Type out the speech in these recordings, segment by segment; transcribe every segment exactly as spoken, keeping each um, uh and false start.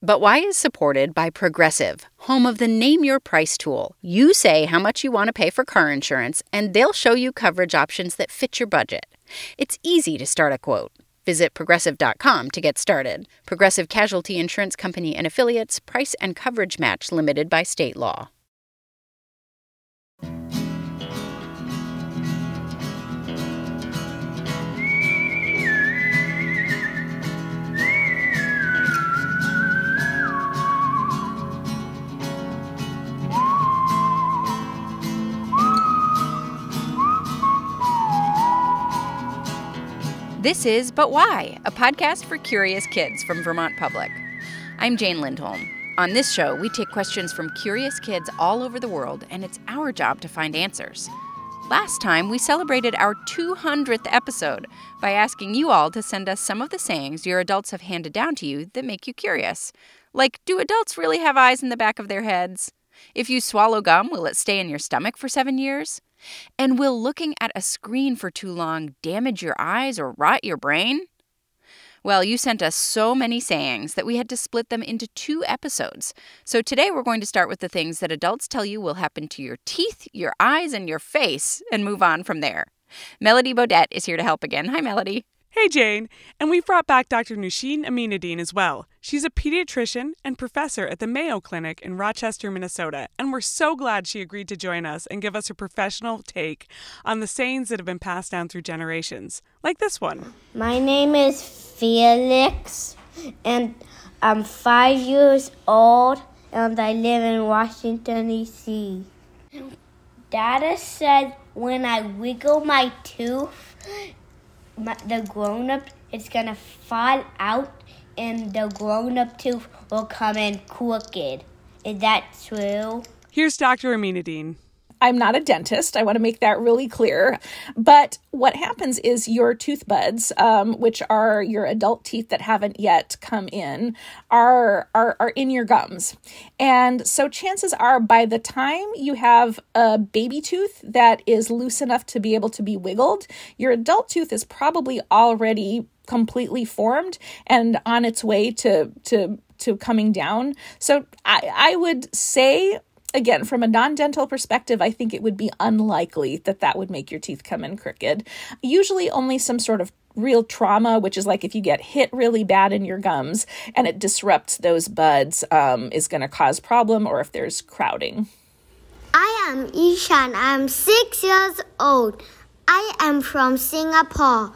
But Why is supported by Progressive, home of the Name Your Price tool. You say how much you want to pay for car insurance, and they'll show you coverage options that fit your budget. It's easy to start a quote. Visit Progressive dot com to get started. Progressive Casualty Insurance Company and Affiliates. Price and coverage match limited by state law. This is But Why, a podcast for curious kids from Vermont Public. I'm Jane Lindholm. On this show, we take questions from curious kids all over the world, and it's our job to find answers. Last time, we celebrated our two hundredth episode by asking you all to send us some of the sayings your adults have handed down to you that make you curious. Like, do adults really have eyes in the back of their heads? If you swallow gum, will it stay in your stomach for seven years? And will looking at a screen for too long damage your eyes or rot your brain? Well, you sent us so many sayings that we had to split them into two episodes. So today we're going to start with the things that adults tell you will happen to your teeth, your eyes, and your face, and move on from there. Melody Bodette is here to help again. Hi, Melody. Hey, Jane. And we've brought back Doctor Nusheen Aminuddin as well. She's a pediatrician and professor at the Mayo Clinic in Rochester, Minnesota, and we're so glad she agreed to join us and give us her professional take on the sayings that have been passed down through generations, like this one. My name is Felix, and I'm five years old, and I live in Washington, D C Dada said when I wiggle my tooth, My, the grown-up is going to fall out and the grown-up tooth will come in crooked. Is that true? Here's Doctor Aminuddin. I'm not a dentist. I want to make that really clear. But what happens is your tooth buds, um, which are your adult teeth that haven't yet come in, are, are are in your gums. And so chances are by the time you have a baby tooth that is loose enough to be able to be wiggled, your adult tooth is probably already completely formed and on its way to to to coming down. So I, I would say, again, from a non-dental perspective, I think it would be unlikely that that would make your teeth come in crooked. Usually only some sort of real trauma, which is like if you get hit really bad in your gums and it disrupts those buds, um, is going to cause problem, or if there's crowding. I am Ishan. I'm six years old. I am from Singapore.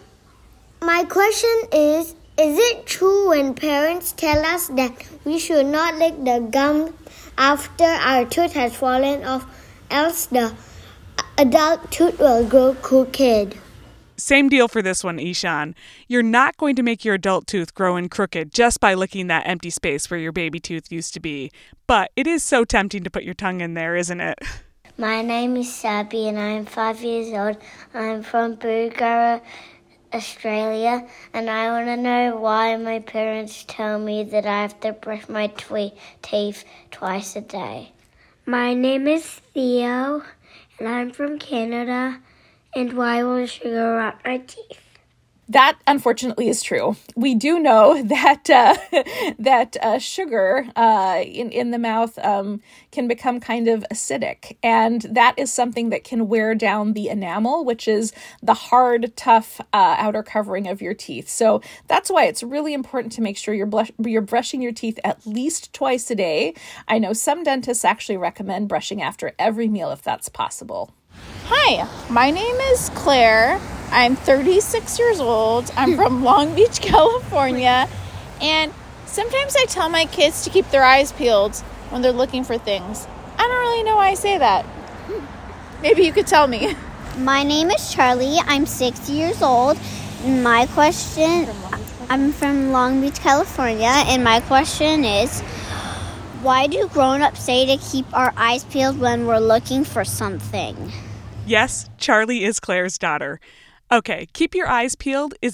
My question is, is it true when parents tell us that we should not lick the gum after our tooth has fallen off, else the adult tooth will grow crooked? Same deal for this one, Ishan. You're not going to make your adult tooth grow in crooked just by licking that empty space where your baby tooth used to be. But it is so tempting to put your tongue in there, isn't it? My name is Sabi and I'm five years old. I'm from Bulgaria, Australia, and I want to know why my parents tell me that I have to brush my twe- teeth twice a day. My name is Theo, and I'm from Canada, and why will sugar rot my teeth? That, unfortunately, is true. We do know that uh, that uh, sugar uh, in, in the mouth um, can become kind of acidic, and that is something that can wear down the enamel, which is the hard, tough uh, outer covering of your teeth. So that's why it's really important to make sure you're, blush- you're brushing your teeth at least twice a day. I know some dentists actually recommend brushing after every meal if that's possible. Hi, my name is Claire. I'm thirty-six years old. I'm from Long Beach, California. And sometimes I tell my kids to keep their eyes peeled when they're looking for things. I don't really know why I say that. Maybe you could tell me. My name is Charlie. I'm six years old. My question, I'm from Long Beach, California. And my question is, why do grown-ups say to keep our eyes peeled when we're looking for something? Yes, Charlie is Claire's daughter. Okay, keep your eyes peeled is an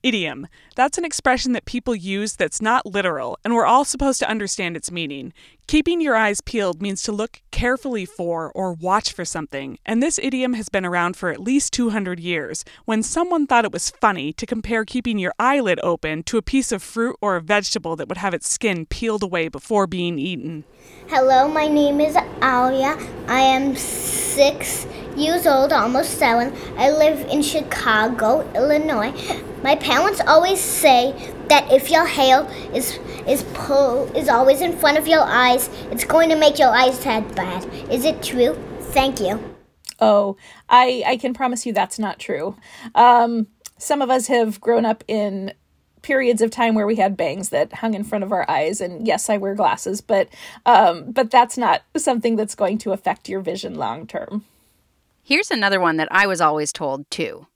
Idiom. That's an expression that people use that's not literal, and we're all supposed to understand its meaning. Keeping your eyes peeled means to look carefully for or watch for something, and this idiom has been around for at least two hundred years, when someone thought it was funny to compare keeping your eyelid open to a piece of fruit or a vegetable that would have its skin peeled away before being eaten. Hello, my name is Alia. I am six years old, almost seven. I live in Chicago, Illinois. My parents always say that if your hair is is pull, is always in front of your eyes, it's going to make your eyesight bad. Is it true? Thank you. Oh, I, I can promise you that's not true. Um, some of us have grown up in periods of time where we had bangs that hung in front of our eyes, and yes, I wear glasses, but um, but that's not something that's going to affect your vision long term. Here's another one that I was always told, too.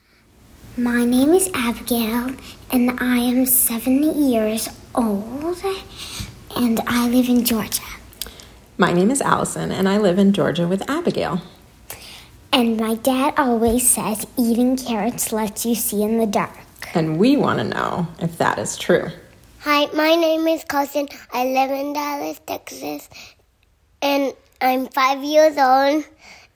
My name is Abigail, and I am seven years old, and I live in Georgia. My name is Allison, and I live in Georgia with Abigail. And my dad always says eating carrots lets you see in the dark. And we want to know if that is true. Hi, my name is Cousin. I live in Dallas, Texas, and I'm five years old.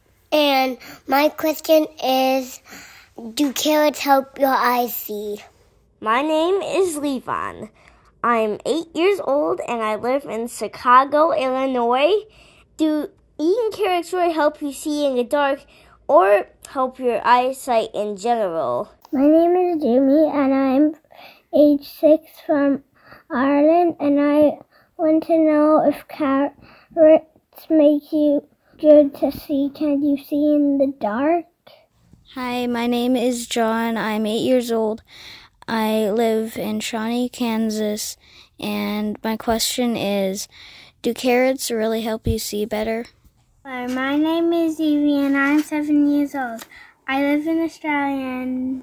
And my question is, do carrots help your eyes see? My name is Levon. I'm eight years old and I live in Chicago, Illinois. Do eating carrots really help you see in the dark or help your eyesight in general? My name is Jamie and I'm age six from Ireland, and I want to know if carrots make you good to see. Can you see in the dark? Hi, my name is John. I'm eight years old. I live in Shawnee, Kansas, and my question is, do carrots really help you see better? Hi, my name is Evie and I'm seven years old. I live in Australia, and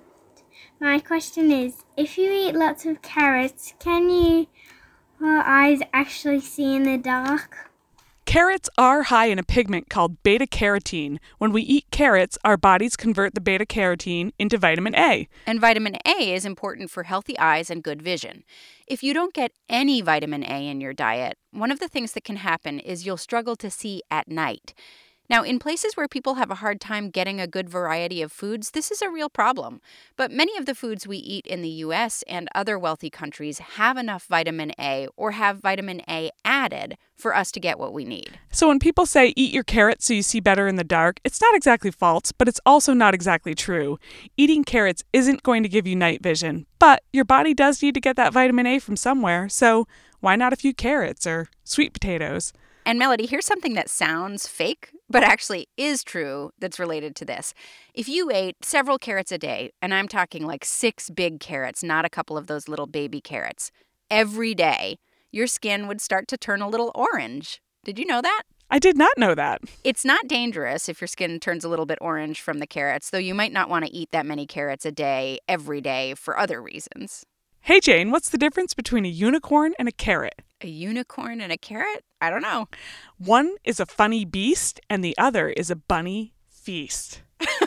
my question is, if you eat lots of carrots, can you, your eyes actually see in the dark? Carrots are high in a pigment called beta-carotene. When we eat carrots, our bodies convert the beta-carotene into vitamin A. And vitamin A is important for healthy eyes and good vision. If you don't get any vitamin A in your diet, one of the things that can happen is you'll struggle to see at night. Now, in places where people have a hard time getting a good variety of foods, this is a real problem. But many of the foods we eat in the U S and other wealthy countries have enough vitamin A or have vitamin A added for us to get what we need. So when people say eat your carrots so you see better in the dark, it's not exactly false, but it's also not exactly true. Eating carrots isn't going to give you night vision, but your body does need to get that vitamin A from somewhere, so why not a few carrots or sweet potatoes? And Melody, here's something that sounds fake, but actually is true that's related to this. If you ate several carrots a day, and I'm talking like six big carrots, not a couple of those little baby carrots, every day, your skin would start to turn a little orange. Did you know that? I did not know that. It's not dangerous if your skin turns a little bit orange from the carrots, though you might not want to eat that many carrots a day, every day, for other reasons. Hey, Jane, what's the difference between a unicorn and a carrot? A unicorn and a carrot? I don't know. One is a funny beast, and the other is a bunny feast.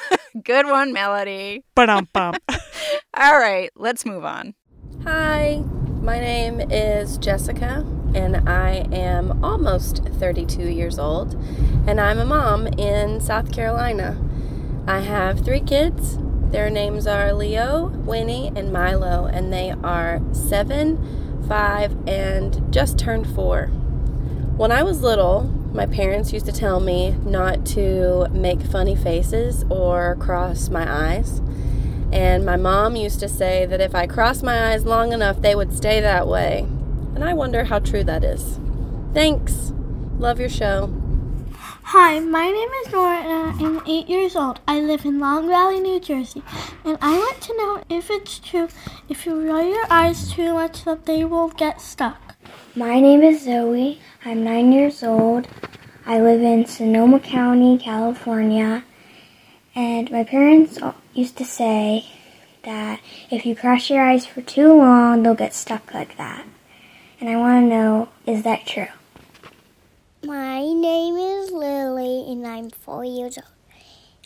Good one, Melody. Ba-dum-bum. All right, let's move on. Hi, my name is Jessica, and I am almost thirty-two years old, and I'm a mom in South Carolina. I have three kids. Their names are Leo, Winnie, and Milo, and they are seven, five, and just turned four. When I was little, my parents used to tell me not to make funny faces or cross my eyes. And my mom used to say that if I crossed my eyes long enough, they would stay that way. And I wonder how true that is. Thanks. Love your show. Hi, my name is Nora and I am eight years old. I live in Long Valley, New Jersey, and I want to know if it's true if you roll your eyes too much that they will get stuck. My name is Zoe. I'm nine years old. I live in Sonoma County, California, and my parents used to say that if you cross your eyes for too long, they'll get stuck like that. And I want to know, is that true? My name is Lily, and I'm four years old.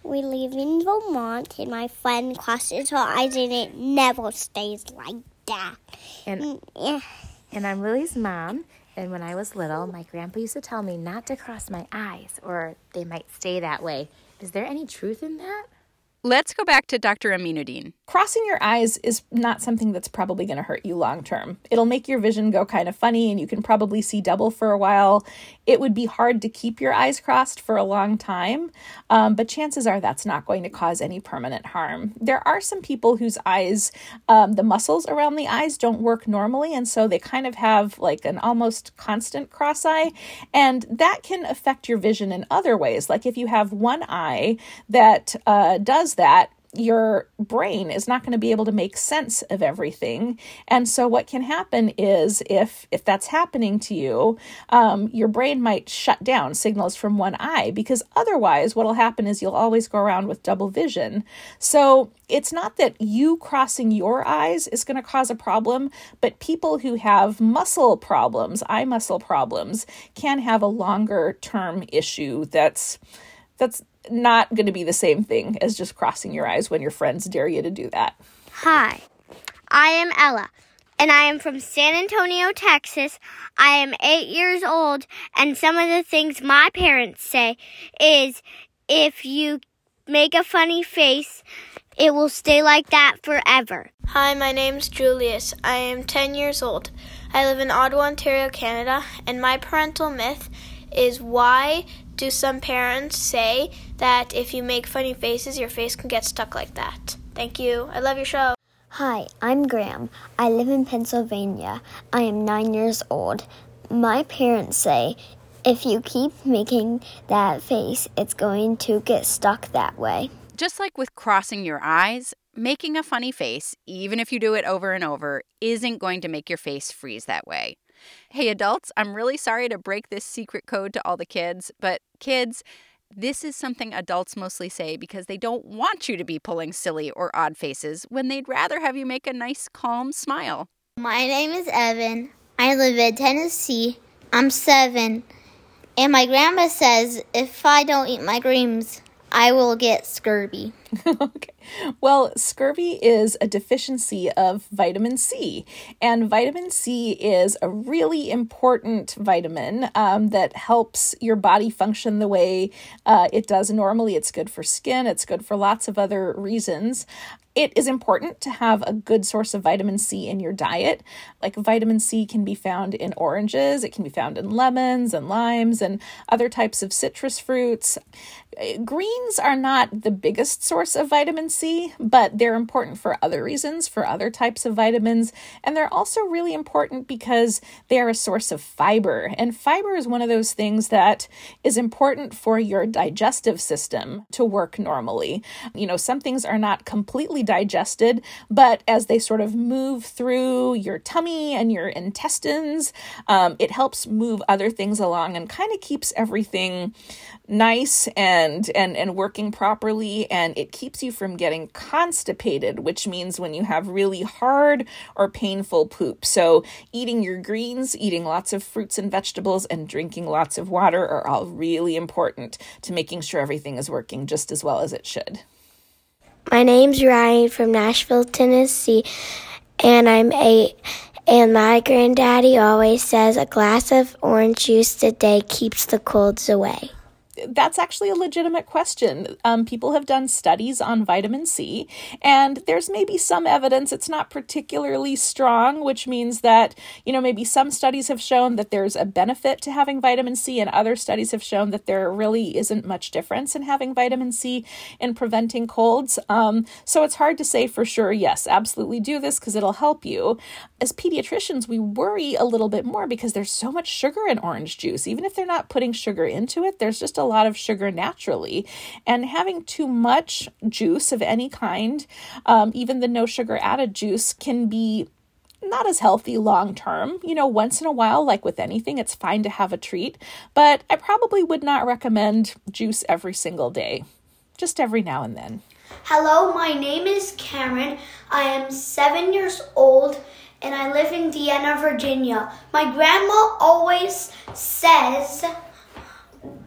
We live in Vermont, and my friend crosses her eyes, and it never stays like that. And, yeah. and I'm Lily's mom, and when I was little, my grandpa used to tell me not to cross my eyes, or they might stay that way. Is there any truth in that? Let's go back to Doctor Aminuddin. Crossing your eyes is not something that's probably going to hurt you long term. It'll make your vision go kind of funny and you can probably see double for a while. It would be hard to keep your eyes crossed for a long time, um, but chances are that's not going to cause any permanent harm. There are some people whose eyes, um, the muscles around the eyes don't work normally, and so they kind of have like an almost constant cross eye, and that can affect your vision in other ways. Like if you have one eye that uh, does that, your brain is not going to be able to make sense of everything. And so what can happen is if if that's happening to you, um, your brain might shut down signals from one eye, because otherwise what will happen is you'll always go around with double vision. So it's not that you crossing your eyes is going to cause a problem, but people who have muscle problems, eye muscle problems, can have a longer term issue that's that's not going to be the same thing as just crossing your eyes when your friends dare you to do that. Hi, I am Ella, and I am from San Antonio, Texas. I am eight years old, and some of the things my parents say is if you make a funny face, it will stay like that forever. Hi, my name's Julius. I am ten years old. I live in Ottawa, Ontario, Canada, and my parental myth is why do some parents say that if you make funny faces, your face can get stuck like that? Thank you. I love your show. Hi, I'm Graham. I live in Pennsylvania. I am nine years old. My parents say if you keep making that face, it's going to get stuck that way. Just like with crossing your eyes, making a funny face, even if you do it over and over, isn't going to make your face freeze that way. Hey, adults, I'm really sorry to break this secret code to all the kids, but kids, this is something adults mostly say because they don't want you to be pulling silly or odd faces when they'd rather have you make a nice, calm smile. My name is Evan. I live in Tennessee. I'm seven. And my grandma says if I don't eat my greens, I will get scurvy. Okay. Well, scurvy is a deficiency of vitamin C, and vitamin C is a really important vitamin um, that helps your body function the way uh, it does normally. It's good for skin. It's good for lots of other reasons. It is important to have a good source of vitamin C in your diet. Like vitamin C can be found in oranges, it can be found in lemons and limes and other types of citrus fruits. Greens are not the biggest source of vitamin C, but they're important for other reasons, for other types of vitamins. And they're also really important because they are a source of fiber. And fiber is one of those things that is important for your digestive system to work normally. You know, some things are not completely digested, but as they sort of move through your tummy and your intestines, um, it helps move other things along and kind of keeps everything nice and, and, and working properly. And it keeps you from getting constipated, which means when you have really hard or painful poop. So eating your greens, eating lots of fruits and vegetables, and drinking lots of water are all really important to making sure everything is working just as well as it should. My name's Ryan from Nashville, Tennessee, and I'm eight. And my granddaddy always says a glass of orange juice a day keeps the colds away. That's actually a legitimate question. Um, people have done studies on vitamin C, and there's maybe some evidence it's not particularly strong, which means that, you know, maybe some studies have shown that there's a benefit to having vitamin C, and other studies have shown that there really isn't much difference in having vitamin C in preventing colds. Um, so it's hard to say for sure, yes, absolutely do this because it'll help you. As pediatricians, we worry a little bit more because there's so much sugar in orange juice. Even if they're not putting sugar into it, there's just a lot of sugar naturally. And having too much juice of any kind, um, even the no sugar added juice, can be not as healthy long term. You know, once in a while, like with anything, it's fine to have a treat, but I probably would not recommend juice every single day, just every now and then. Hello, my name is Cameron. I am seven years old and I live in Deanna, Virginia. My grandma always says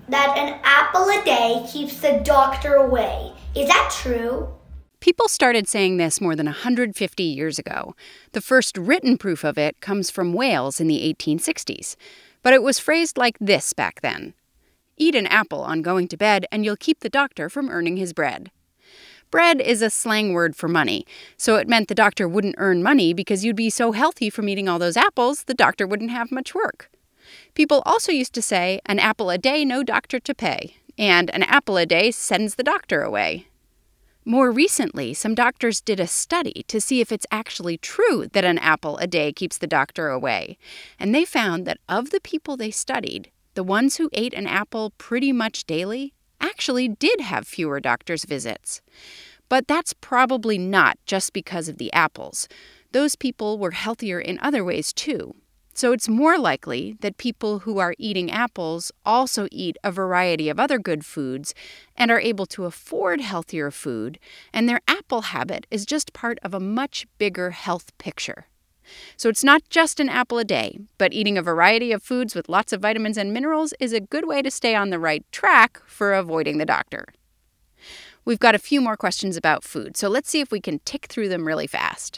that an apple a day keeps the doctor away. Is that true? People started saying this more than one hundred fifty years ago. The first written proof of it comes from Wales in the eighteen sixties. But it was phrased like this back then. Eat an apple on going to bed and you'll keep the doctor from earning his bread. Bread is a slang word for money, so it meant the doctor wouldn't earn money because you'd be so healthy from eating all those apples, the doctor wouldn't have much work. People also used to say, an apple a day, no doctor to pay, and an apple a day sends the doctor away. More recently, some doctors did a study to see if it's actually true that an apple a day keeps the doctor away, and they found that of the people they studied, the ones who ate an apple pretty much daily actually did have fewer doctor's visits. But that's probably not just because of the apples. Those people were healthier in other ways too. So it's more likely that people who are eating apples also eat a variety of other good foods and are able to afford healthier food, and their apple habit is just part of a much bigger health picture. So it's not just an apple a day, but eating a variety of foods with lots of vitamins and minerals is a good way to stay on the right track for avoiding the doctor. We've got a few more questions about food, so let's see if we can tick through them really fast.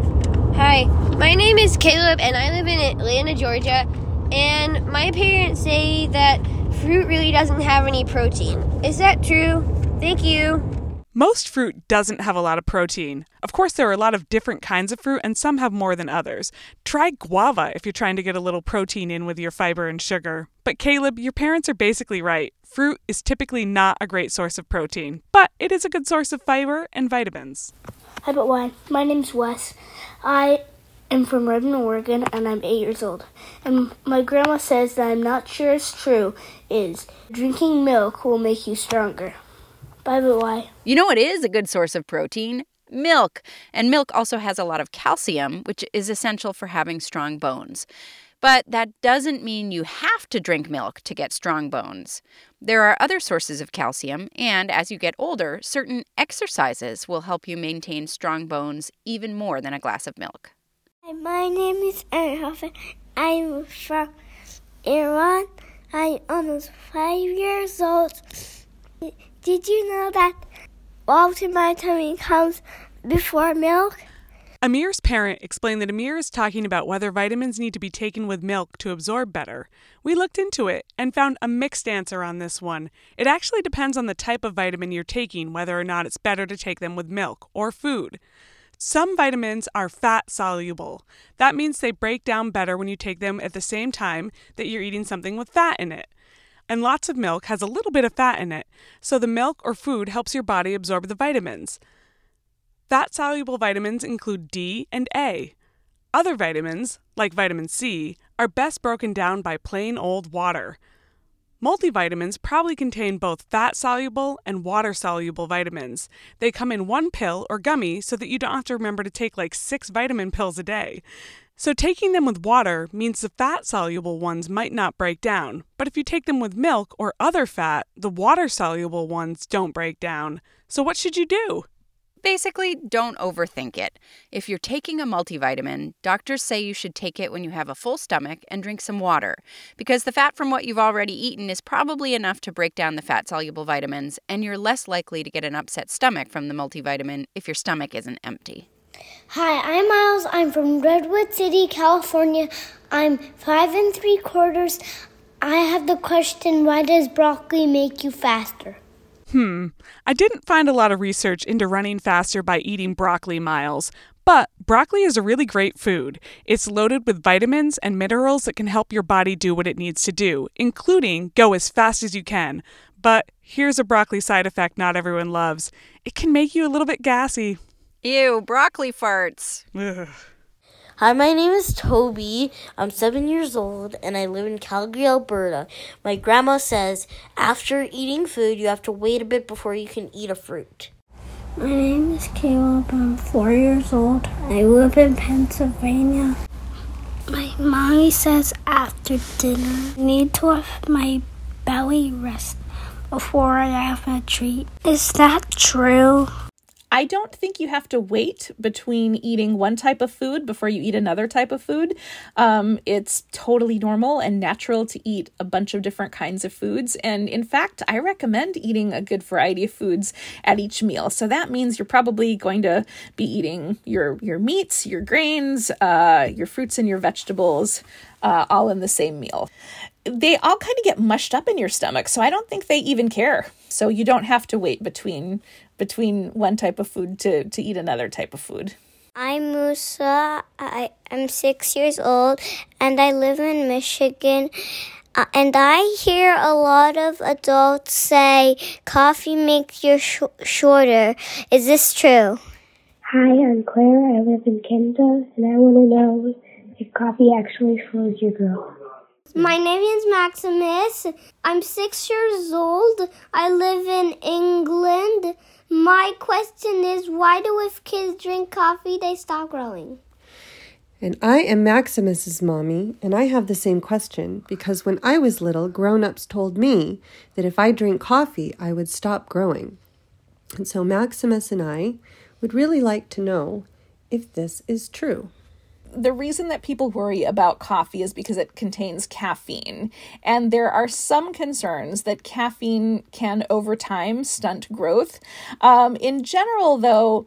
Hi, my name is Caleb and I live in Atlanta, Georgia, and my parents say that fruit really doesn't have any protein. Is that true? Thank you. Most fruit doesn't have a lot of protein. Of course, there are a lot of different kinds of fruit and some have more than others. Try guava if you're trying to get a little protein in with your fiber and sugar. But Caleb, your parents are basically right. Fruit is typically not a great source of protein, but it is a good source of fiber and vitamins. Hi, but why? My name's Wes. I am from Redmond, Oregon, and I'm eight years old. And my grandma says that I'm not sure it's true is drinking milk will make you stronger. Bye, but why? You know what is a good source of protein? Milk. And milk also has a lot of calcium, which is essential for having strong bones. But that doesn't mean you have to drink milk to get strong bones. There are other sources of calcium, and as you get older, certain exercises will help you maintain strong bones even more than a glass of milk. Hi, my name is Erhofen. I'm from Iran. I'm almost five years old. Did you know that water in my tummy comes before milk? Amir's parent explained that Amir is talking about whether vitamins need to be taken with milk to absorb better. We looked into it and found a mixed answer on this one. It actually depends on the type of vitamin you're taking, whether or not it's better to take them with milk or food. Some vitamins are fat-soluble. That means they break down better when you take them at the same time that you're eating something with fat in it. And lots of milk has a little bit of fat in it, so the milk or food helps your body absorb the vitamins. Fat-soluble vitamins include D and A. Other vitamins, like vitamin C, are best broken down by plain old water. Multivitamins probably contain both fat-soluble and water-soluble vitamins. They come in one pill or gummy so that you don't have to remember to take like six vitamin pills a day. So taking them with water means the fat-soluble ones might not break down, but if you take them with milk or other fat, the water-soluble ones don't break down. So what should you do? Basically, don't overthink it. If you're taking a multivitamin, doctors say you should take it when you have a full stomach and drink some water, because the fat from what you've already eaten is probably enough to break down the fat-soluble vitamins, and you're less likely to get an upset stomach from the multivitamin if your stomach isn't empty. Hi, I'm Miles. I'm from Redwood City, California. I'm five and three quarters. I have the question, why does broccoli make you faster? Hmm, I didn't find a lot of research into running faster by eating broccoli, Miles, but broccoli is a really great food. It's loaded with vitamins and minerals that can help your body do what it needs to do, including go as fast as you can. But here's a broccoli side effect not everyone loves. It can make you a little bit gassy. Ew, broccoli farts. Ugh. Hi, my name is Toby. I'm seven years old, and I live in Calgary, Alberta. My grandma says after eating food, you have to wait a bit before you can eat a fruit. My name is Caleb. I'm four years old. I live in Pennsylvania. My mommy says after dinner, I need to have my belly rest before I have a treat. Is that true? I I don't think you have to wait between eating one type of food before you eat another type of food. Um, it's totally normal and natural to eat a bunch of different kinds of foods. And in fact, I recommend eating a good variety of foods at each meal. So that means you're probably going to be eating your, your meats, your grains, uh, your fruits and your vegetables, uh, all in the same meal. They all kind of get mushed up in your stomach, so I don't think they even care. So you don't have to wait between between one type of food to, to eat another type of food. I'm Musa. I am six years old, and I live in Michigan. Uh, and I hear a lot of adults say coffee makes you sh- shorter. Is this true? Hi, I'm Claire. I live in Canada, and I want to know if coffee actually slows your growth. My name is Maximus. I'm six years old. I live in England. My question is, why do if kids drink coffee, they stop growing? And I am Maximus's mommy, and I have the same question because when I was little, grown-ups told me that if I drink coffee, I would stop growing. And so Maximus and I would really like to know if this is true. The reason that people worry about coffee is because it contains caffeine. And there are some concerns that caffeine can, over time, stunt growth. Um, in general, though,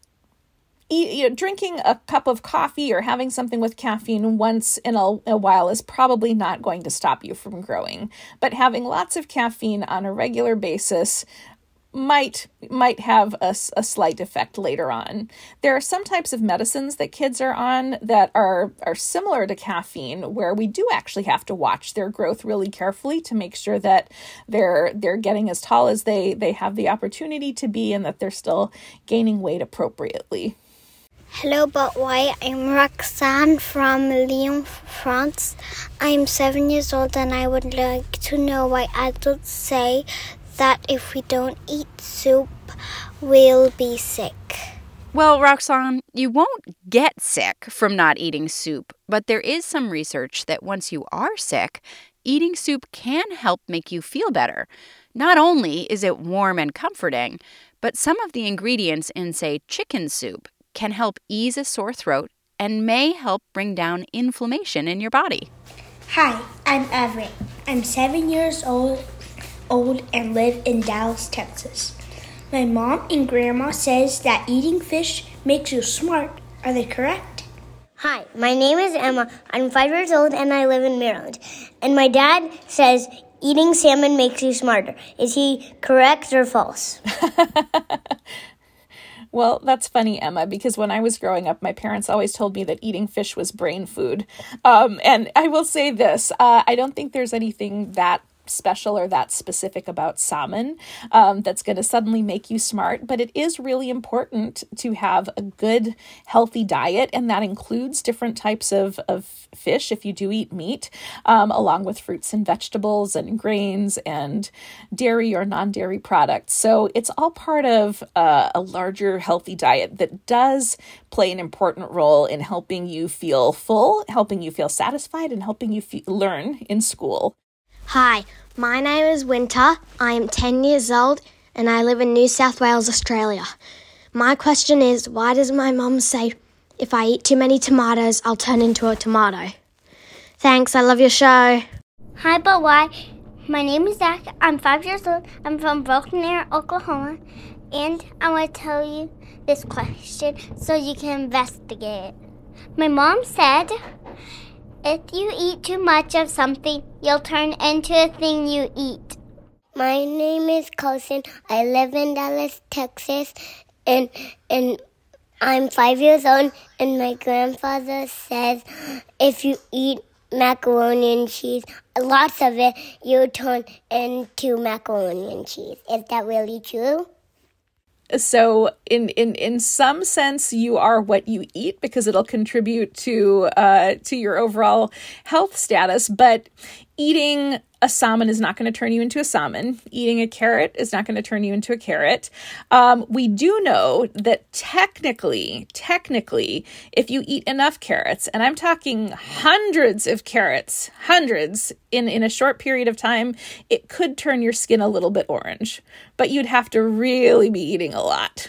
e- you know, drinking a cup of coffee or having something with caffeine once in a, a while is probably not going to stop you from growing. But having lots of caffeine on a regular basis might might have a, a slight effect later on. There are some types of medicines that kids are on that are, are similar to caffeine, where we do actually have to watch their growth really carefully to make sure that they're they're getting as tall as they, they have the opportunity to be and that they're still gaining weight appropriately. Hello, but why? I'm Roxanne from Lyon, France. I'm seven years old, and I would like to know why adults say that if we don't eat soup, we'll be sick. Well, Roxanne, you won't get sick from not eating soup, but there is some research that once you are sick, eating soup can help make you feel better. Not only is it warm and comforting, but some of the ingredients in, say, chicken soup can help ease a sore throat and may help bring down inflammation in your body. Hi, I'm Everett. I'm seven years old. old and live in Dallas, Texas. My mom and grandma says that eating fish makes you smart. Are they correct? Hi, my name is Emma. I'm five years old and I live in Maryland. And my dad says eating salmon makes you smarter. Is he correct or false? Well, that's funny, Emma, because when I was growing up, my parents always told me that eating fish was brain food. Um, and I will say this, uh, I don't think there's anything that special or that specific about salmon um, that's going to suddenly make you smart, but it is really important to have a good, healthy diet, and that includes different types of, of fish if you do eat meat, um, along with fruits and vegetables and grains and dairy or non-dairy products. So it's all part of uh, a larger healthy diet that does play an important role in helping you feel full, helping you feel satisfied, and helping you fe- learn in school. Hi, my name is Winter. I am ten years old and I live in New South Wales, Australia. My question is, why does my mum say if I eat too many tomatoes, I'll turn into a tomato? Thanks, I love your show. Hi, but why? My name is Zach. I'm five years old. I'm from Broken Arrow, Oklahoma. And I want to tell you this question so you can investigate. My mom said, if you eat too much of something, you'll turn into a thing you eat. My name is Colson. I live in Dallas, Texas, and and I'm five years old, and my grandfather says if you eat macaroni and cheese, lots of it, you turn into macaroni and cheese. Is that really true? So in, in, in some sense, you are what you eat because it'll contribute to uh, to your overall health status. But eating a salmon is not going to turn you into a salmon. Eating a carrot is not going to turn you into a carrot. Um, we do know that technically, technically, if you eat enough carrots, and I'm talking hundreds of carrots, hundreds in, in a short period of time, it could turn your skin a little bit orange. But you'd have to really be eating a lot.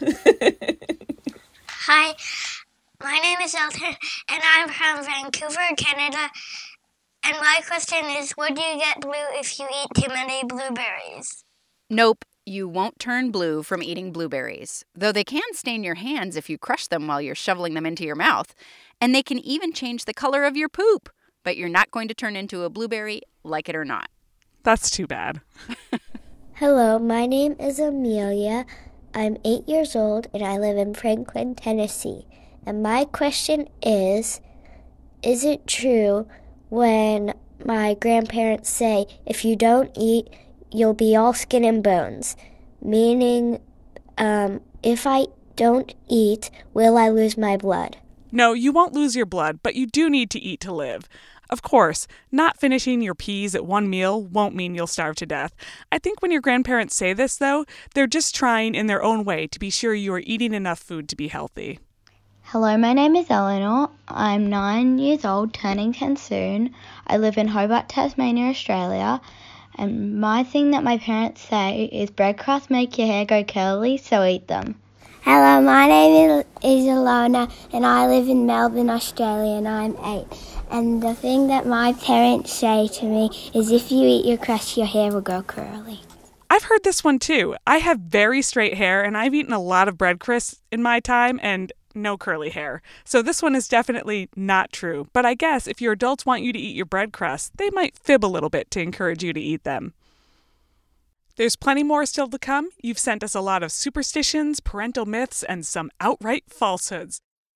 Hi, my name is Elton, and I'm from Vancouver, Canada. And my question is, would you get blue if you eat too many blueberries? Nope, you won't turn blue from eating blueberries, though they can stain your hands if you crush them while you're shoveling them into your mouth. And they can even change the color of your poop, but you're not going to turn into a blueberry, like it or not. That's too bad. Hello, my name is Amelia. I'm eight years old, and I live in Franklin, Tennessee. And my question is, is it true when my grandparents say, if you don't eat, you'll be all skin and bones? Meaning, um, if I don't eat, will I lose my blood? No, you won't lose your blood, but you do need to eat to live. Of course, not finishing your peas at one meal won't mean you'll starve to death. I think when your grandparents say this, though, they're just trying in their own way to be sure you are eating enough food to be healthy. Hello, my name is Eleanor. I'm nine years old, turning ten soon. I live in Hobart, Tasmania, Australia. And my thing that my parents say is bread crusts make your hair go curly, so eat them. Hello, my name is, is Alona, and I live in Melbourne, Australia, and I'm eight. And the thing that my parents say to me is, if you eat your crust, your hair will go curly. I've heard this one too. I have very straight hair, and I've eaten a lot of bread crusts in my time, and no curly hair. So this one is definitely not true. But I guess if your adults want you to eat your bread crusts, they might fib a little bit to encourage you to eat them. There's plenty more still to come. You've sent us a lot of superstitions, parental myths, and some outright falsehoods.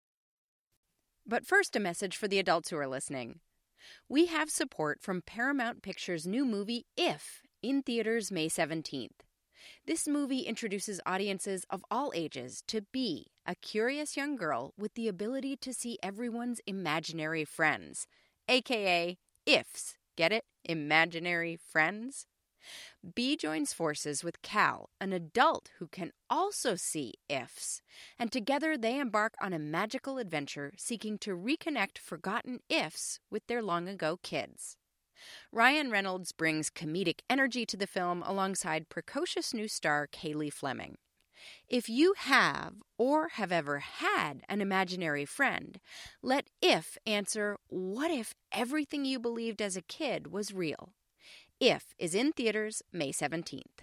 But first, a message for the adults who are listening. We have support from Paramount Pictures' new movie, If, in theaters May seventeenth. This movie introduces audiences of all ages to Bee, a curious young girl with the ability to see everyone's imaginary friends, aka ifs. Get it? Imaginary friends? Bee joins forces with Cal, an adult who can also see ifs, and together they embark on a magical adventure seeking to reconnect forgotten ifs with their long-ago kids. Ryan Reynolds brings comedic energy to the film alongside precocious new star Kaylee Fleming. If you have or have ever had an imaginary friend, let If answer, what if everything you believed as a kid was real? If is in theaters May seventeenth.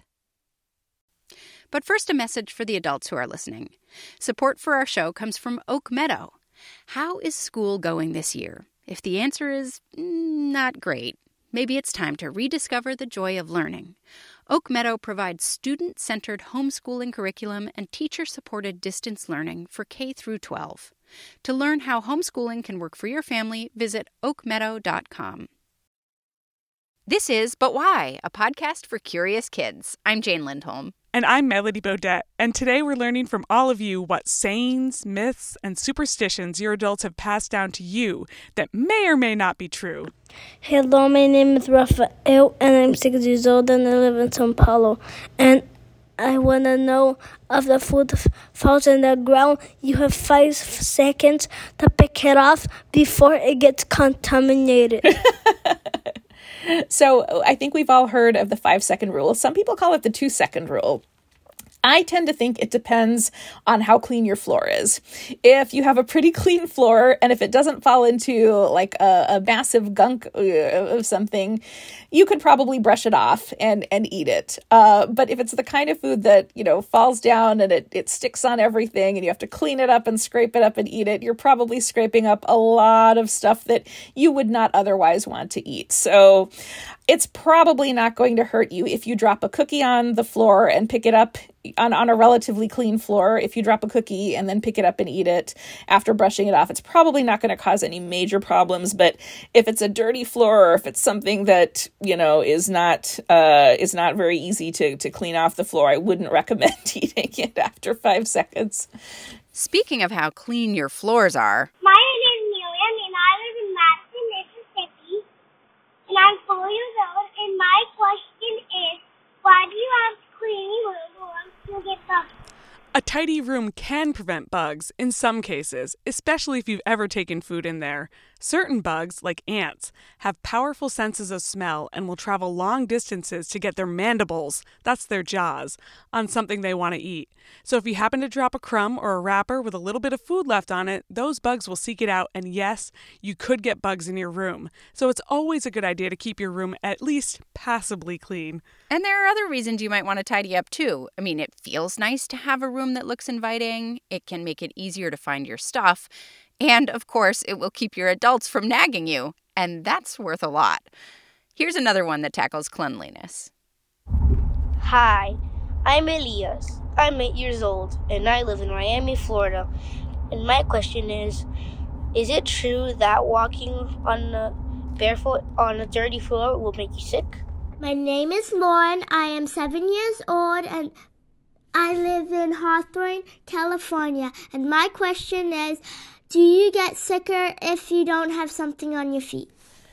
But first, a message for the adults who are listening. Support for our show comes from Oak Meadow. How is school going this year? If the answer is mm, not great, maybe it's time to rediscover the joy of learning. Oak Meadow provides student-centered homeschooling curriculum and teacher-supported distance learning for K through twelve. To learn how homeschooling can work for your family, visit oak meadow dot com. This is But Why, a podcast for curious kids. I'm Jane Lindholm. And I'm Melody Beaudet, and today we're learning from all of you what sayings, myths, and superstitions your adults have passed down to you that may or may not be true. Hello, my name is Rafael, and I'm six years old, and I live in Sao Paulo. And I want to know, if the food falls on the ground, you have five seconds to pick it off before it gets contaminated. So I think we've all heard of the five-second rule. Some people call it the two-second rule. I tend to think it depends on how clean your floor is. If you have a pretty clean floor, and if it doesn't fall into like a, a massive gunk of something, you could probably brush it off and, and eat it. Uh, but if it's the kind of food that, you know, falls down and it, it sticks on everything and you have to clean it up and scrape it up and eat it, you're probably scraping up a lot of stuff that you would not otherwise want to eat. So it's probably not going to hurt you if you drop a cookie on the floor and pick it up on, on a relatively clean floor. If you drop a cookie and then pick it up and eat it after brushing it off, it's probably not going to cause any major problems. But if it's a dirty floor, or if it's something that, you know, is not uh, is not very easy to, to clean off the floor, I wouldn't recommend eating it after five seconds. Speaking of how clean your floors are. My name is Miriam, and I live in Madison, Mississippi, and I'm four years A tidy room can prevent bugs in some cases, especially if you've ever taken food in there. Certain bugs, like ants, have powerful senses of smell and will travel long distances to get their mandibles, that's their jaws, on something they want to eat. So if you happen to drop a crumb or a wrapper with a little bit of food left on it, those bugs will seek it out, and yes, you could get bugs in your room. So it's always a good idea to keep your room at least passably clean. And there are other reasons you might want to tidy up too. I mean, it feels nice to have a room that looks inviting. It can make it easier to find your stuff. And, of course, it will keep your adults from nagging you. And that's worth a lot. Here's another one that tackles cleanliness. Hi, I'm Elias. I'm eight years old, and I live in Miami, Florida. And my question is, is it true that walking on a barefoot on a dirty floor will make you sick? My name is Lauren. I am seven years old, and I live in Hawthorne, California. And my question is, do you get sicker if you don't have something on your feet?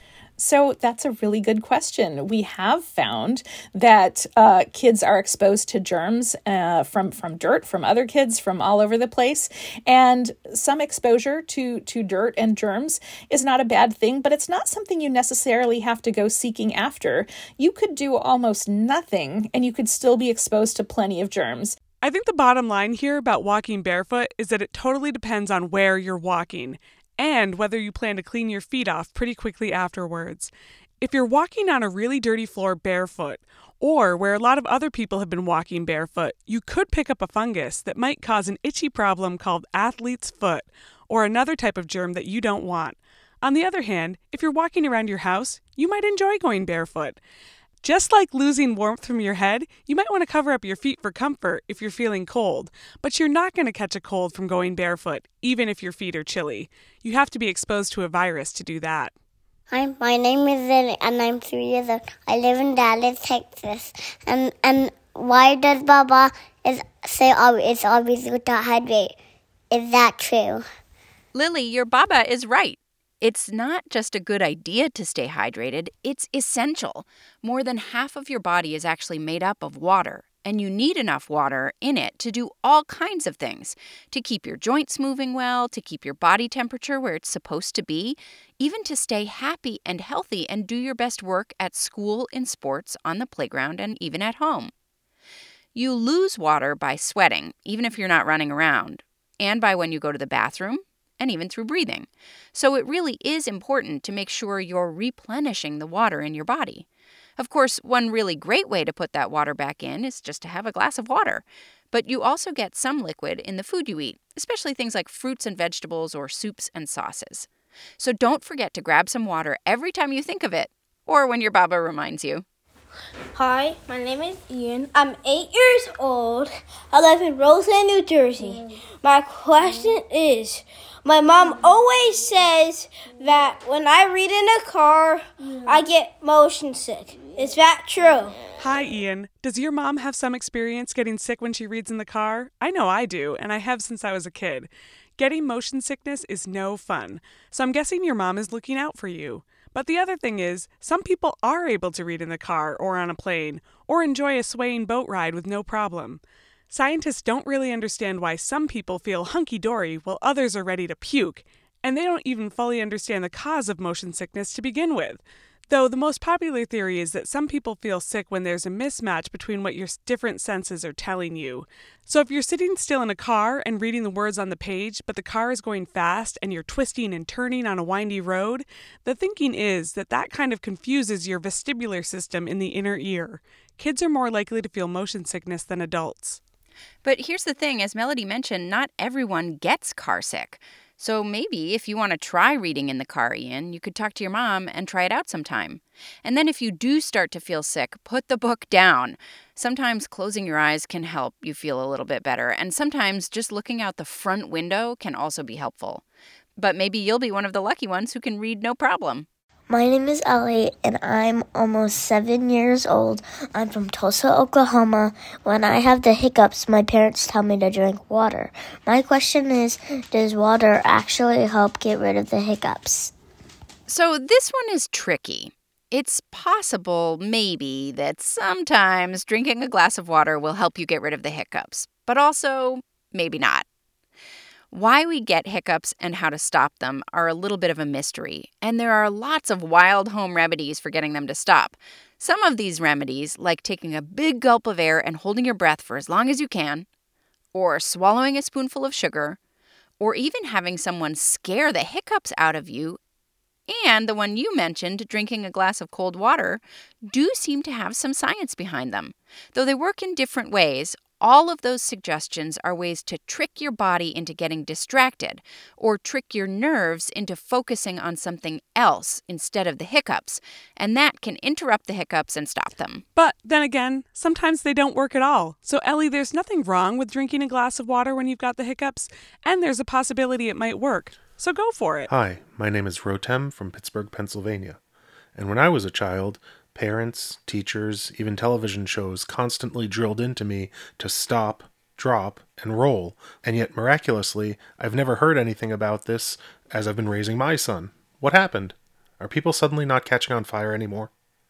So that's a really good question. We have found that uh, kids are exposed to germs uh, from, from dirt, from other kids, from all over the place. And some exposure to, to dirt and germs is not a bad thing, but it's not something you necessarily have to go seeking after. You could do almost nothing and you could still be exposed to plenty of germs. I think the bottom line here about walking barefoot is that it totally depends on where you're walking and whether you plan to clean your feet off pretty quickly afterwards. If you're walking on a really dirty floor barefoot, or where a lot of other people have been walking barefoot, you could pick up a fungus that might cause an itchy problem called athlete's foot, or another type of germ that you don't want. On the other hand, if you're walking around your house, you might enjoy going barefoot. Just like losing warmth from your head, you might want to cover up your feet for comfort if you're feeling cold, but you're not going to catch a cold from going barefoot, even if your feet are chilly. You have to be exposed to a virus to do that. Hi, my name is Lily, and I'm three years old. I live in Dallas, Texas. And and why does Baba is say always, it's always good to hydrate? Is that true? Lily, your Baba is right. It's not just a good idea to stay hydrated, it's essential. More than half of your body is actually made up of water, and you need enough water in it to do all kinds of things. To keep your joints moving well, to keep your body temperature where it's supposed to be, even to stay happy and healthy and do your best work at school, in sports, on the playground, and even at home. You lose water by sweating, even if you're not running around, and by when you go to the bathroom, and even through breathing. So it really is important to make sure you're replenishing the water in your body. Of course, one really great way to put that water back in is just to have a glass of water. But you also get some liquid in the food you eat, especially things like fruits and vegetables or soups and sauces. So don't forget to grab some water every time you think of it, or when your Baba reminds you. Hi, my name is Ian. I'm eight years old. I live in Roseland, New Jersey. My question is, my mom always says that when I read in a car, I get motion sick. Is that true? Hi, Ian. Does your mom have some experience getting sick when she reads in the car? I know I do, and I have since I was a kid. Getting motion sickness is no fun, so I'm guessing your mom is looking out for you. But the other thing is, some people are able to read in the car or on a plane, or enjoy a swaying boat ride with no problem. Scientists don't really understand why some people feel hunky-dory while others are ready to puke, and they don't even fully understand the cause of motion sickness to begin with. Though the most popular theory is that some people feel sick when there's a mismatch between what your different senses are telling you. So if you're sitting still in a car and reading the words on the page, but the car is going fast and you're twisting and turning on a windy road, the thinking is that that kind of confuses your vestibular system in the inner ear. Kids are more likely to feel motion sickness than adults. But here's the thing, as Melody mentioned, not everyone gets car sick. So maybe if you want to try reading in the car, Ian, you could talk to your mom and try it out sometime. And then if you do start to feel sick, put the book down. Sometimes closing your eyes can help you feel a little bit better, and sometimes just looking out the front window can also be helpful. But maybe you'll be one of the lucky ones who can read no problem. My name is Ellie, and I'm almost seven years old. I'm from Tulsa, Oklahoma. When I have the hiccups, my parents tell me to drink water. My question is, does water actually help get rid of the hiccups? So this one is tricky. It's possible, maybe, that sometimes drinking a glass of water will help you get rid of the hiccups. But also, maybe not. Why we get hiccups and how to stop them are a little bit of a mystery, and there are lots of wild home remedies for getting them to stop. Some of these remedies, like taking a big gulp of air and holding your breath for as long as you can, or swallowing a spoonful of sugar, or even having someone scare the hiccups out of you, and the one you mentioned, drinking a glass of cold water, do seem to have some science behind them. Though they work in different ways, all of those suggestions are ways to trick your body into getting distracted or trick your nerves into focusing on something else instead of the hiccups, and that can interrupt the hiccups and stop them. But then again, sometimes they don't work at all. So, Ellie, there's nothing wrong with drinking a glass of water when you've got the hiccups, and there's a possibility it might work. So go for it. Hi, my name is Rotem from Pittsburgh, Pennsylvania. And when I was a child, parents, teachers, even television shows constantly drilled into me to stop, drop, and roll. And yet, miraculously, I've never heard anything about this as I've been raising my son. What happened? Are people suddenly not catching on fire anymore?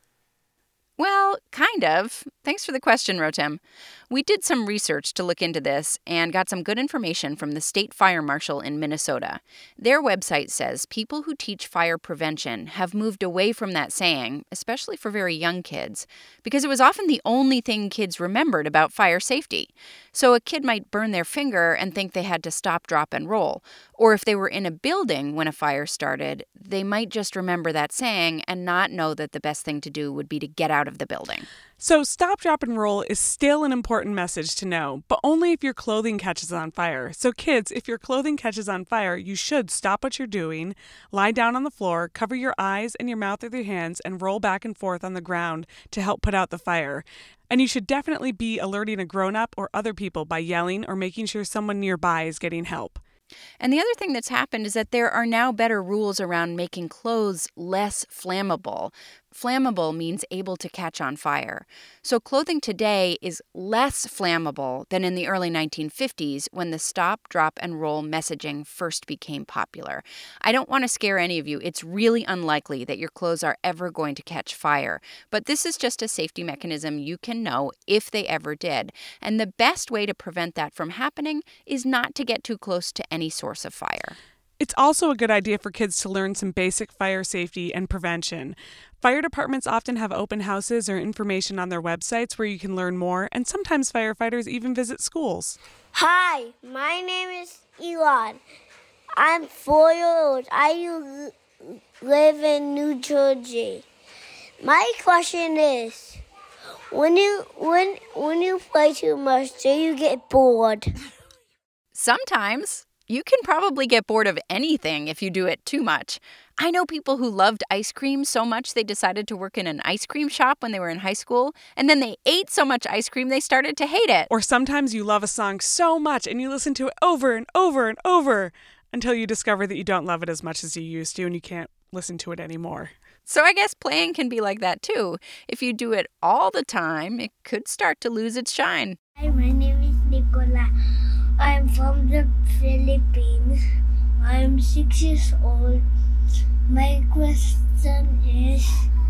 Well, kind of. Thanks for the question, Rotem. We did some research to look into this and got some good information from the State Fire Marshal in Minnesota. Their website says people who teach fire prevention have moved away from that saying, especially for very young kids, because it was often the only thing kids remembered about fire safety. So a kid might burn their finger and think they had to stop, drop, and roll. Or if they were in a building when a fire started, they might just remember that saying and not know that the best thing to do would be to get out of the building. So stop, drop, and roll is still an important message to know, but only if your clothing catches on fire. So kids, if your clothing catches on fire, you should stop what you're doing, lie down on the floor, cover your eyes and your mouth with your hands, and roll back and forth on the ground to help put out the fire. And you should definitely be alerting a grown-up or other people by yelling or making sure someone nearby is getting help. And the other thing that's happened is that there are now better rules around making clothes less flammable. Flammable means able to catch on fire. So clothing today is less flammable than in the early nineteen fifties when the stop, drop, and roll messaging first became popular. I don't want to scare any of you. It's really unlikely that your clothes are ever going to catch fire. But this is just a safety mechanism you can know if they ever did. And the best way to prevent that from happening is not to get too close to any source of fire. It's also a good idea for kids to learn some basic fire safety and prevention. Fire departments often have open houses or information on their websites where you can learn more, and sometimes firefighters even visit schools. Hi, my name is Elon. I'm four years old. I live in New Jersey. My question is, when you when when you play too much, do you get bored? Sometimes. You can probably get bored of anything if you do it too much. I know people who loved ice cream so much they decided to work in an ice cream shop when they were in high school, and then they ate so much ice cream they started to hate it. Or sometimes you love a song so much and you listen to it over and over and over until you discover that you don't love it as much as you used to and you can't listen to it anymore. So I guess playing can be like that too. If you do it all the time, it could start to lose its shine. Hi, my name is Nicola. I'm from the Philippines. I'm six years old. My question is,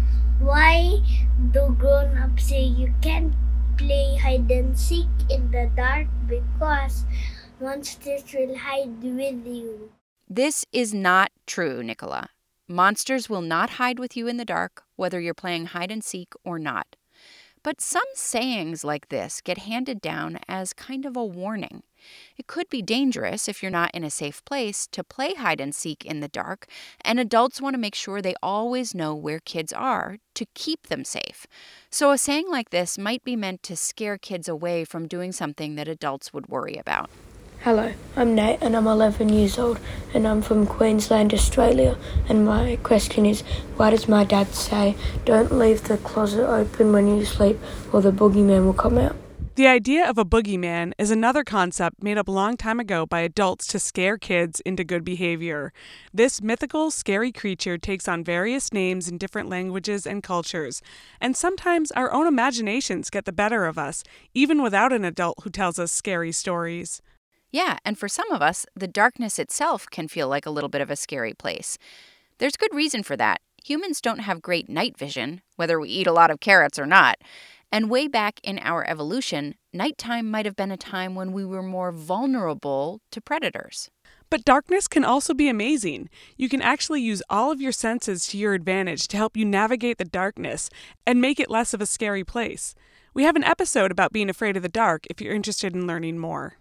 why do grown-ups say you can't play hide and seek in the dark because monsters will hide with you? This is not true, Nicola. Monsters will not hide with you in the dark, whether you're playing hide and seek or not. But some sayings like this get handed down as kind of a warning. It could be dangerous if you're not in a safe place to play hide and seek in the dark, and adults want to make sure they always know where kids are to keep them safe. So a saying like this might be meant to scare kids away from doing something that adults would worry about. Hello, I'm Nate and I'm eleven years old and I'm from Queensland, Australia, and my question is, why does my dad say don't leave the closet open when you sleep or the boogeyman will come out? The idea of a boogeyman is another concept made up a long time ago by adults to scare kids into good behavior. This mythical, scary creature takes on various names in different languages and cultures, and sometimes our own imaginations get the better of us, even without an adult who tells us scary stories. Yeah, and for some of us, the darkness itself can feel like a little bit of a scary place. There's good reason for that. Humans don't have great night vision, whether we eat a lot of carrots or not. And way back in our evolution, nighttime might have been a time when we were more vulnerable to predators. But darkness can also be amazing. You can actually use all of your senses to your advantage to help you navigate the darkness and make it less of a scary place. We have an episode about being afraid of the dark if you're interested in learning more.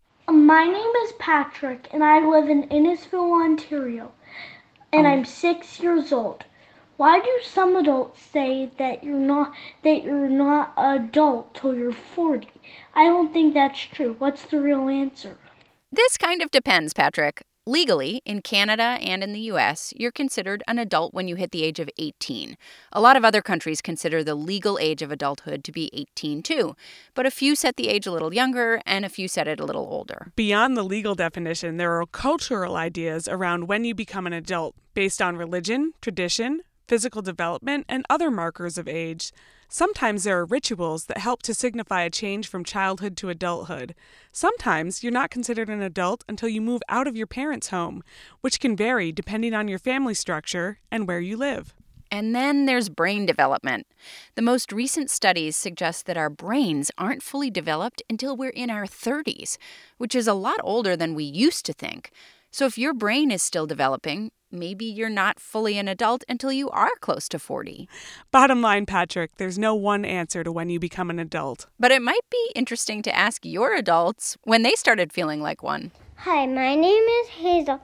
My name is Patrick, and I live in Innisfil, Ontario, and I'm six years old. Why do some adults say that you're not that you're not an adult till you're forty? I don't think that's true. What's the real answer? This kind of depends, Patrick. Legally, in Canada and in the U S, you're considered an adult when you hit the age of eighteen. A lot of other countries consider the legal age of adulthood to be eighteen too, but a few set the age a little younger and a few set it a little older. Beyond the legal definition, there are cultural ideas around when you become an adult based on religion, tradition, physical development, and other markers of age. Sometimes there are rituals that help to signify a change from childhood to adulthood. Sometimes you're not considered an adult until you move out of your parents' home, which can vary depending on your family structure and where you live. And then there's brain development. The most recent studies suggest that our brains aren't fully developed until we're in our thirties, which is a lot older than we used to think. So if your brain is still developing, maybe you're not fully an adult until you are close to forty. Bottom line, Patrick, there's no one answer to when you become an adult. But it might be interesting to ask your adults when they started feeling like one. Hi, my name is Hazel.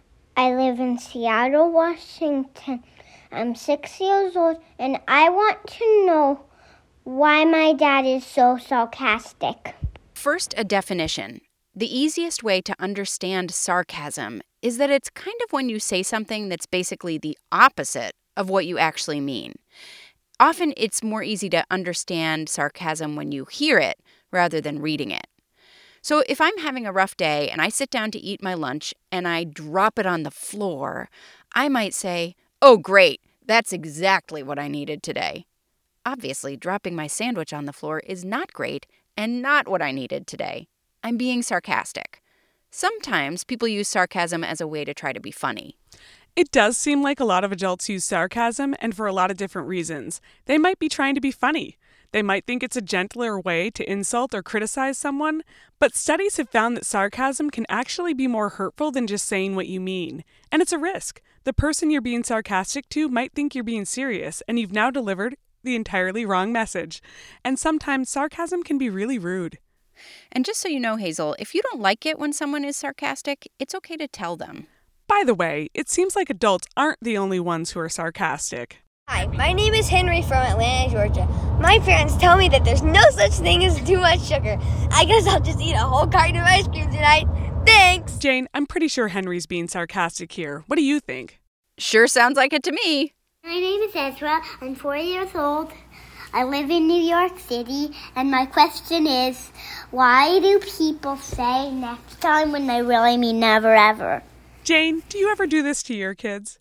I live in Seattle, Washington. I'm six years old, and I want to know why my dad is so sarcastic. First, a definition. The easiest way to understand sarcasm is that it's kind of when you say something that's basically the opposite of what you actually mean. Often it's more easy to understand sarcasm when you hear it rather than reading it. So if I'm having a rough day and I sit down to eat my lunch and I drop it on the floor, I might say, "Oh, great, that's exactly what I needed today." Obviously, dropping my sandwich on the floor is not great and not what I needed today. I'm being sarcastic. Sometimes people use sarcasm as a way to try to be funny. It does seem like a lot of adults use sarcasm, and for a lot of different reasons. They might be trying to be funny. They might think it's a gentler way to insult or criticize someone, but studies have found that sarcasm can actually be more hurtful than just saying what you mean. And it's a risk. The person you're being sarcastic to might think you're being serious, and you've now delivered the entirely wrong message. And sometimes sarcasm can be really rude. And just so you know, Hazel, if you don't like it when someone is sarcastic, it's okay to tell them. By the way, it seems like adults aren't the only ones who are sarcastic. Hi, my name is Henry from Atlanta, Georgia. My parents tell me that there's no such thing as too much sugar. I guess I'll just eat a whole carton of ice cream tonight. Thanks! Jane, I'm pretty sure Henry's being sarcastic here. What do you think? Sure sounds like it to me. My name is Ezra. I'm four years old. I live in New York City, and my question is, why do people say next time when they really mean never ever? Jane, do you ever do this to your kids?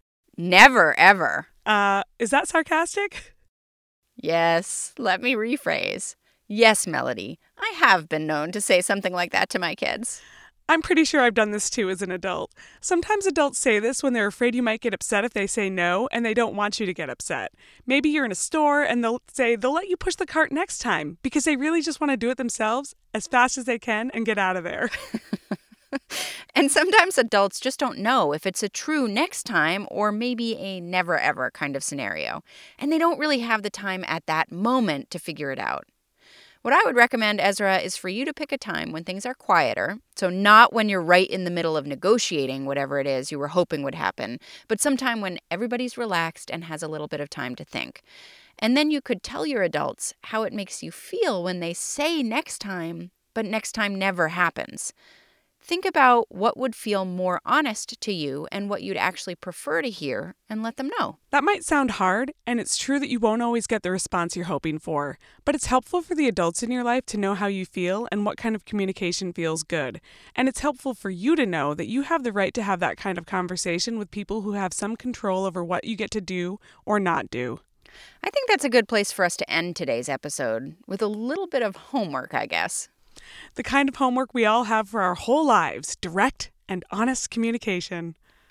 Never ever. Uh, is that sarcastic? Yes, let me rephrase. Yes, Melody, I have been known to say something like that to my kids. I'm pretty sure I've done this too as an adult. Sometimes adults say this when they're afraid you might get upset if they say no, and they don't want you to get upset. Maybe you're in a store and they'll say they'll let you push the cart next time because they really just want to do it themselves as fast as they can and get out of there. And sometimes adults just don't know if it's a true next time or maybe a never ever kind of scenario, and they don't really have the time at that moment to figure it out. What I would recommend, Ezra, is for you to pick a time when things are quieter, so not when you're right in the middle of negotiating whatever it is you were hoping would happen, but sometime when everybody's relaxed and has a little bit of time to think. And then you could tell your adults how it makes you feel when they say next time, but next time never happens. Think about what would feel more honest to you and what you'd actually prefer to hear and let them know. That might sound hard, and it's true that you won't always get the response you're hoping for, but it's helpful for the adults in your life to know how you feel and what kind of communication feels good. And it's helpful for you to know that you have the right to have that kind of conversation with people who have some control over what you get to do or not do. I think that's a good place for us to end today's episode, with a little bit of homework, I guess. The kind of homework we all have for our whole lives, direct and honest communication.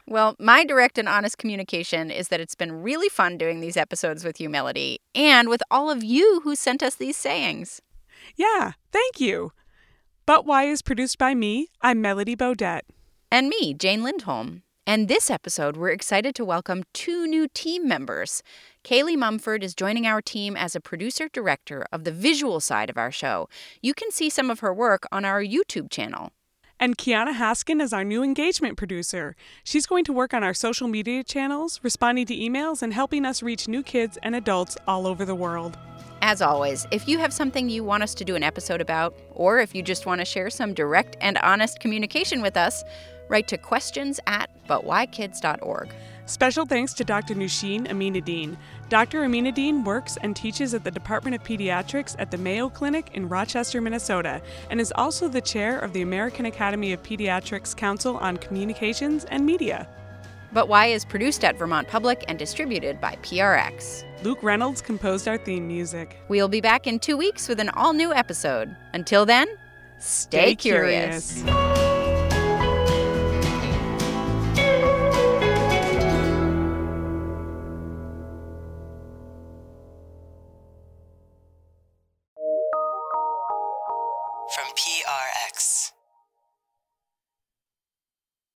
Well, my direct and honest communication is that it's been really fun doing these episodes with you, Melody, and with all of you who sent us these sayings. Yeah, thank you. But Why is produced by me. I'm Melody Bodette. And me, Jane Lindholm. And this episode, we're excited to welcome two new team members. Kaylee Mumford is joining our team as a producer-director of the visual side of our show. You can see some of her work on our YouTube channel. And Kiana Haskin is our new engagement producer. She's going to work on our social media channels, responding to emails, and helping us reach new kids and adults all over the world. As always, if you have something you want us to do an episode about, or if you just want to share some direct and honest communication with us, write to questions at but why kids dot org. Special thanks to Doctor Nusheen Aminuddin. Doctor Aminuddin works and teaches at the Department of Pediatrics at the Mayo Clinic in Rochester, Minnesota, and is also the chair of the American Academy of Pediatrics Council on Communications and Media. But Why is produced at Vermont Public and distributed by P R X. Luke Reynolds composed our theme music. We'll be back in two weeks with an all-new episode. Until then, stay, stay curious. curious. From P R